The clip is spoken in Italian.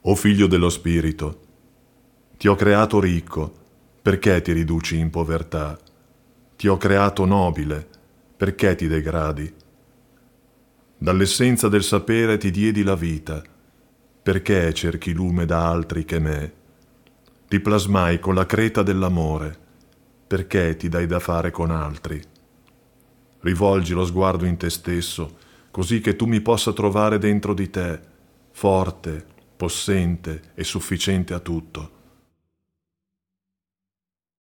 O figlio dello Spirito, ti ho creato ricco, perché ti riduci in povertà? Ti ho creato nobile, perché ti degradi? Dall'essenza del sapere ti diedi la vita, perché cerchi lume da altri che me? Ti plasmai con la creta dell'amore, perché ti dai da fare con altri? Rivolgi lo sguardo in te stesso, così che tu mi possa trovare dentro di te, forte, possente e sufficiente a tutto.